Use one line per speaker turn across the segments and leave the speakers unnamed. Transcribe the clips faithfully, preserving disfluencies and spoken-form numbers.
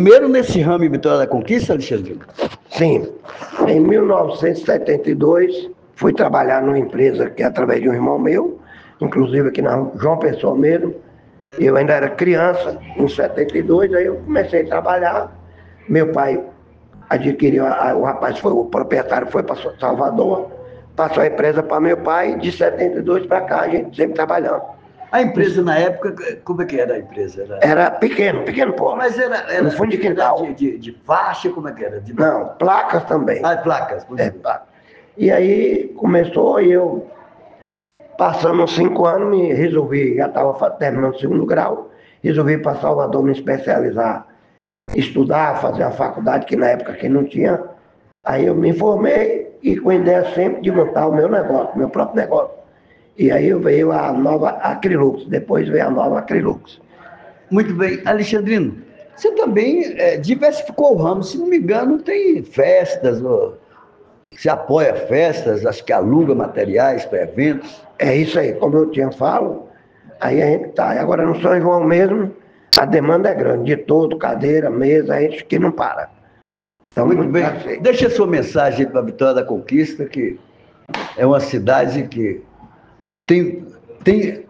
primeiro nesse ramo em Vitória da Conquista, Alexandre?
Sim. Em mil novecentos e setenta e dois, fui trabalhar numa empresa que é através de um irmão meu, inclusive aqui na João Pessoa mesmo. Eu ainda era criança, em setenta e dois, aí eu comecei a trabalhar. Meu pai adquiriu, a, o rapaz foi, o proprietário foi para Salvador, passou a empresa para meu pai, de setenta e dois para cá, a gente sempre trabalhando.
A empresa, na época, como é que era a empresa? Era,
era pequeno, pequeno porte.
Mas era, era
no fundo de quintal.
De, de, de faixa, como é que era? De...
Não, placas também.
Ah, placas.
É, placas. E aí começou e eu, passando uns cinco anos, me resolvi, já estava terminando o segundo grau, resolvi ir para Salvador me especializar, estudar, fazer a faculdade, que na época aqui não tinha. Aí eu me formei e com a ideia sempre de montar o meu negócio, meu próprio negócio. E aí veio a nova Acrylux, depois veio a nova Acrylux.
Muito bem. Alexandrino, você também é, diversificou o ramo, se não me engano, tem festas, ó, você apoia festas, acho que aluga materiais para eventos.
É isso aí, como eu tinha falo, aí a gente tá. Agora no São João mesmo, a demanda é grande, de todo, cadeira, mesa, a gente que não para.
Então, muito, muito bem. Aceito. Deixa a sua mensagem para a Vitória da Conquista, que é uma cidade que tem, tem,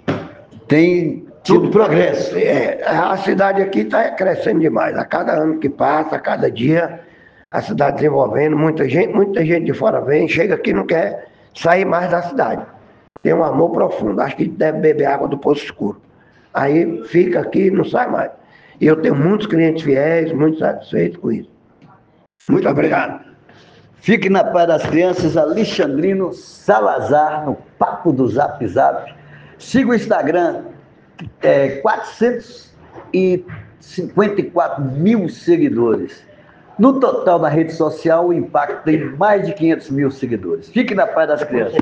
tem tido progresso.
É, a cidade aqui está crescendo demais. A cada ano que passa, a cada dia, a cidade desenvolvendo, muita gente, muita gente de fora vem, chega aqui e não quer sair mais da cidade. Tem um amor profundo, acho que deve beber água do Poço Escuro. Aí fica aqui e não sai mais. E eu tenho muitos clientes fiéis, muito satisfeitos com isso. Muito obrigado.
Fique na paz das crianças, Alexandrino Salazar, no Papo do Zap Zap. Siga o Instagram, é, quatrocentos e cinquenta e quatro mil seguidores. No total da rede social, o Impacto tem mais de quinhentos mil seguidores. Fique na paz das crianças.